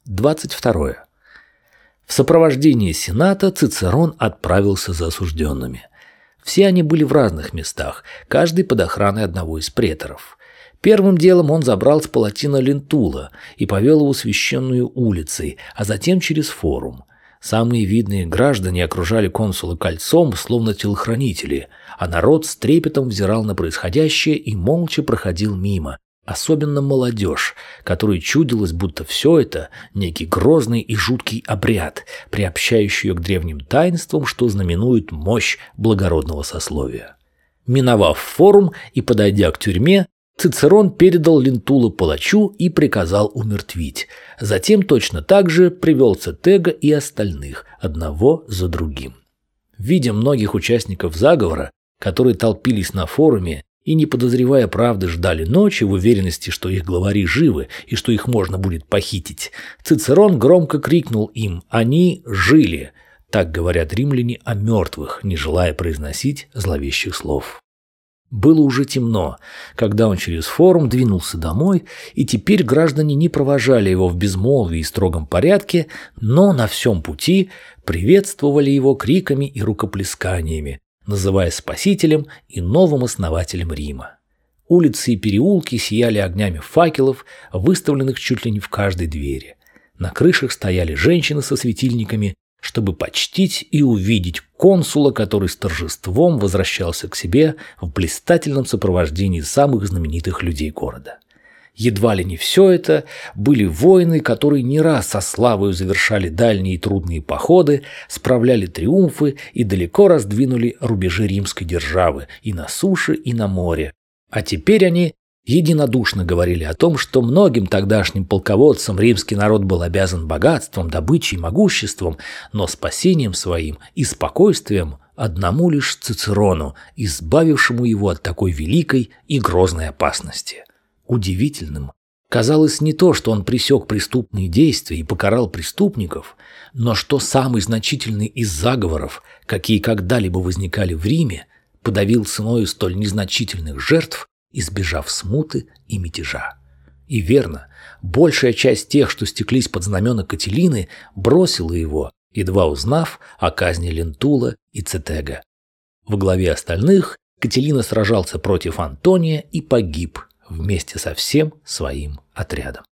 22. В сопровождении Сената Цицерон отправился за осужденными. Все они были в разных местах, каждый под охраной одного из преторов. Первым делом он забрал с палатина Лентула и повел его священную улицей, а затем через форум. Самые видные граждане окружали консула кольцом, словно телохранители, а народ с трепетом взирал на происходящее и молча проходил мимо. Особенно молодежь, которой чудилось, будто все это некий грозный и жуткий обряд, приобщающий ее к древним таинствам, что знаменует мощь благородного сословия. Миновав форум и подойдя к тюрьме, Цицерон передал Лентула палачу и приказал умертвить. Затем точно так же привел Цетега и остальных, одного за другим. Видя многих участников заговора, которые толпились на форуме, и, не подозревая правды, ждали ночи в уверенности, что их главари живы и что их можно будет похитить, Цицерон громко крикнул им: «Они жили!» Так говорят римляне о мертвых, не желая произносить зловещих слов. Было уже темно, когда он через форум двинулся домой, и теперь граждане не провожали его в безмолвии и строгом порядке, но на всем пути приветствовали его криками и рукоплесканиями, называя спасителем и новым основателем Рима. Улицы и переулки сияли огнями факелов, выставленных чуть ли не в каждой двери. На крышах стояли женщины со светильниками, чтобы почтить и увидеть консула, который с торжеством возвращался к себе в блистательном сопровождении самых знаменитых людей города. Едва ли не все это были воины, которые не раз со славою завершали дальние и трудные походы, справляли триумфы и далеко раздвинули рубежи римской державы и на суше, и на море. А теперь они единодушно говорили о том, что многим тогдашним полководцам римский народ был обязан богатством, добычей, могуществом, но спасением своим и спокойствием одному лишь Цицерону, избавившему его от такой великой и грозной опасности. Удивительным казалось не то, что он пресек преступные действия и покарал преступников, но что самый значительный из заговоров, какие когда-либо возникали в Риме, подавил ценою столь незначительных жертв, избежав смуты и мятежа. И верно, большая часть тех, что стеклись под знамена Катилины, бросила его, едва узнав о казни Лентула и Цетега. Во главе остальных Катилина сражался против Антония и погиб вместе со всем своим отрядом.